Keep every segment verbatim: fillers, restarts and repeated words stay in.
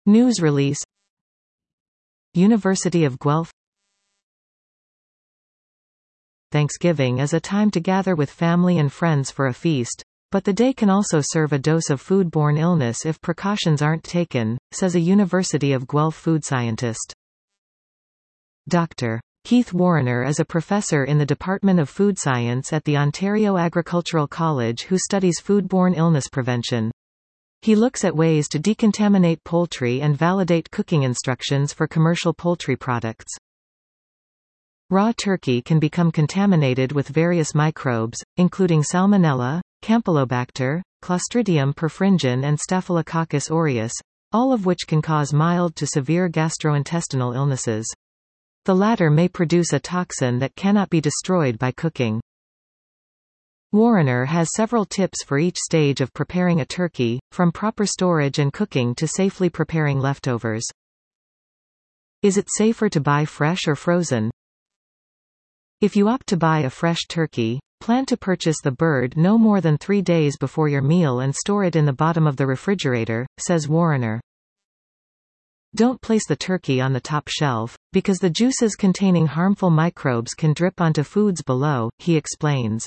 News release. University of Guelph. Thanksgiving is a time to gather with family and friends for a feast, but the day can also serve a dose of foodborne illness if precautions aren't taken, says a University of Guelph food scientist. Doctor Keith Warriner is a professor in the Department of Food Science at the Ontario Agricultural College who studies foodborne illness prevention. He looks at ways to decontaminate poultry and validate cooking instructions for commercial poultry products. Raw turkey can become contaminated with various microbes, including Salmonella, Campylobacter, Clostridium perfringens and Staphylococcus aureus, all of which can cause mild to severe gastrointestinal illnesses. The latter may produce a toxin that cannot be destroyed by cooking. Warriner has several tips for each stage of preparing a turkey, from proper storage and cooking to safely preparing leftovers. Is it safer to buy fresh or frozen? If you opt to buy a fresh turkey, plan to purchase the bird no more than three days before your meal and store it in the bottom of the refrigerator, says Warriner. Don't place the turkey on the top shelf, because the juices containing harmful microbes can drip onto foods below, he explains.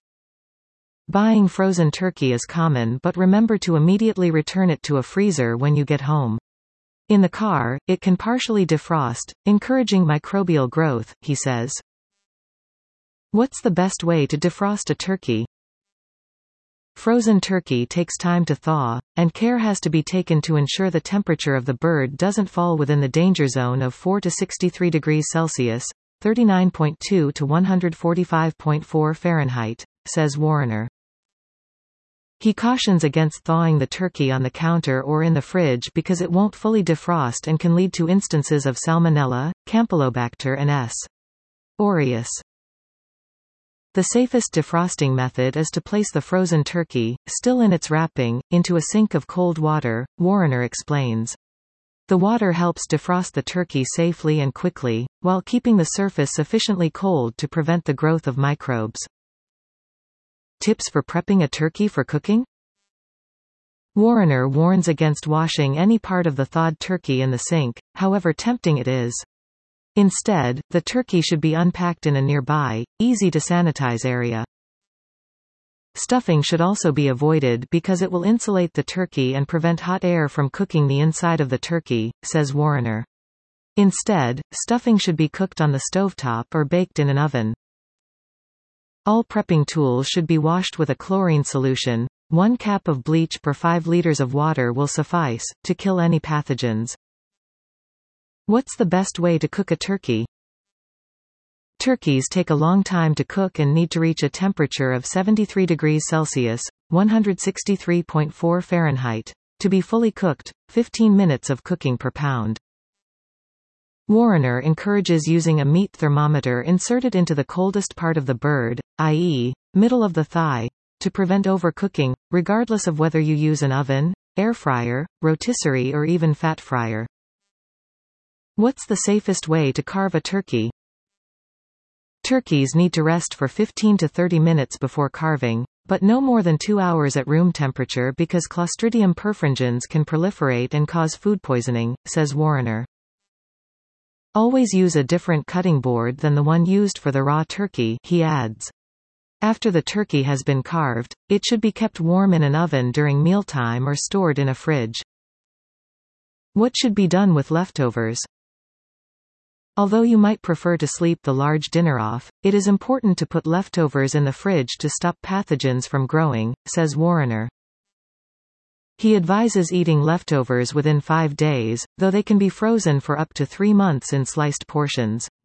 Buying frozen turkey is common, but remember to immediately return it to a freezer when you get home. In the car, it can partially defrost, encouraging microbial growth, he says. What's the best way to defrost a turkey? Frozen turkey takes time to thaw, and care has to be taken to ensure the temperature of the bird doesn't fall within the danger zone of four to sixty-three degrees Celsius, thirty-nine point two to one hundred forty-five point four Fahrenheit, says Warriner. He cautions against thawing the turkey on the counter or in the fridge because it won't fully defrost and can lead to instances of Salmonella, Campylobacter and S. aureus. The safest defrosting method is to place the frozen turkey, still in its wrapping, into a sink of cold water, Warriner explains. The water helps defrost the turkey safely and quickly, while keeping the surface sufficiently cold to prevent the growth of microbes. Tips for prepping a turkey for cooking? Warriner warns against washing any part of the thawed turkey in the sink, however tempting it is. Instead, the turkey should be unpacked in a nearby, easy-to-sanitize area. Stuffing should also be avoided because it will insulate the turkey and prevent hot air from cooking the inside of the turkey, says Warriner. Instead, stuffing should be cooked on the stovetop or baked in an oven. All prepping tools should be washed with a chlorine solution. One cap of bleach per five liters of water will suffice, to kill any pathogens. What's the best way to cook a turkey? Turkeys take a long time to cook and need to reach a temperature of seventy-three degrees Celsius, one hundred sixty-three point four Fahrenheit, to be fully cooked, fifteen minutes of cooking per pound. Warriner encourages using a meat thermometer inserted into the coldest part of the bird, that is, middle of the thigh, to prevent overcooking, regardless of whether you use an oven, air fryer, rotisserie or even fat fryer. What's the safest way to carve a turkey? Turkeys need to rest for fifteen to thirty minutes before carving, but no more than two hours at room temperature because Clostridium perfringens can proliferate and cause food poisoning, says Warriner. Always use a different cutting board than the one used for the raw turkey, he adds. After the turkey has been carved, it should be kept warm in an oven during mealtime or stored in a fridge. What should be done with leftovers? Although you might prefer to sleep the large dinner off, it is important to put leftovers in the fridge to stop pathogens from growing, says Warriner. He advises eating leftovers within five days, though they can be frozen for up to three months in sliced portions.